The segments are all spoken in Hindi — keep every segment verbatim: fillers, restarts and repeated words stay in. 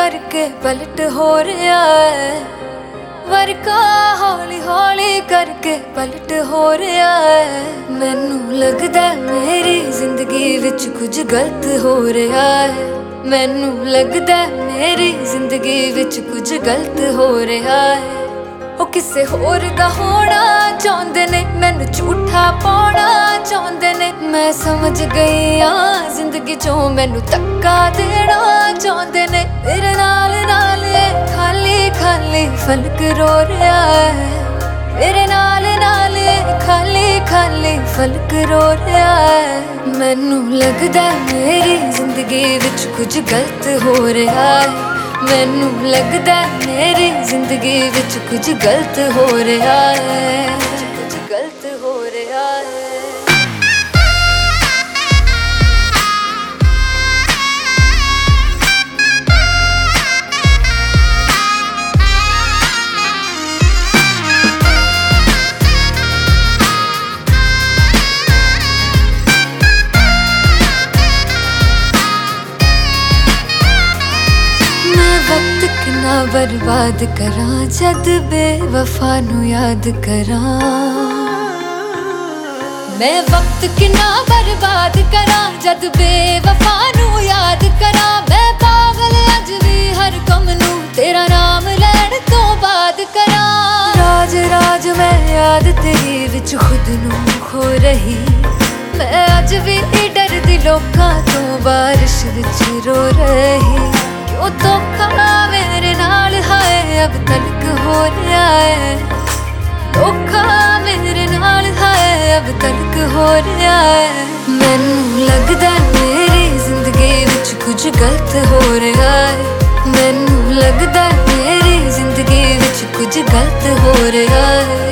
करके पलट हो रहा है, वर्का हौली हौली करके पलट हो रहा है। मैनू लगदा मेरी जिंदगी विच कुछ गलत हो रहा है, मैनू लगदा मेरी जिंदगी विच कुछ गलत हो रहा है। ओ किसे होर दा होना चाहुंदे ने, मैनू झूठा पाउणा चाहुंदे ने। मैं समझ गई हाँ जिंदगी चों मैनू धक्का देना चाहुंदे ने। मेरे नाल नाल खाली खाली फलक रो रहा है, मेरे नाल नाल खाली खाली फलक रो रहा है। मैनू लगदा मेरी जिंदगी विच कुछ गलत हो रहा है, मैनू लगदा मेरी जिंदगी विच कुछ गलत हो रहा है, कुछ गलत हो रहा है। वक्त कितना बर्बाद करा जद बेवफा नू याद करा। मैं वक्त कितना बर्बाद करा जद बेवफा नू याद करा। मैं पागल अज भी हर कम नू तेरा नाम लैण तो बाद करा। राज राज मैं याद तेरी विच खुद नू खो रही, मैं अज भी डरदी लोकां तो बारिश विच रो रही। क्यों धोखा मेरे नाल हाय अब तलक हो रहा है, धोखा मेरे नाल हाय अब तलक हो रहा है। मैनू लगदा मेरी जिंदगी विच कुछ गलत हो रहा है, मैनू लगदा मेरी जिंदगी विच कुछ गलत हो रहा है।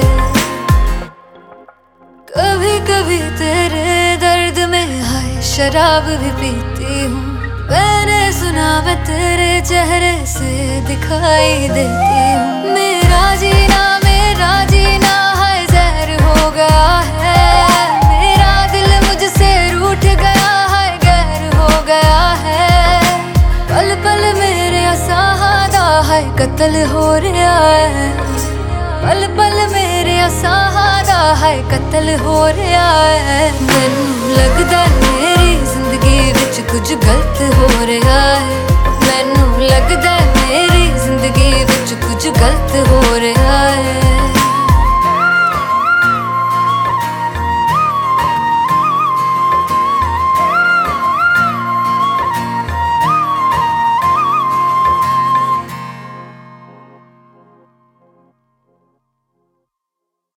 कभी कभी तेरे दर्द में हाय शराब भी पीती हूँ, मैंने सुना मैं तेरे चेहरे से दिखाई देती हूँ। मेरा जीना मेरा जीना है जहर हो गया है, मेरा दिल मुझसे रूठ गया है गैर हो गया है। पल पल मेरे असहादा है कत्ल हो रहा है, पल पल मेरे असहादा है कत्ल हो रहा है। मैनू लगदा मेरी जिंदगी विच कुछ गलत हो रहा है, मैनू लगदा मेरी जिंदगी विच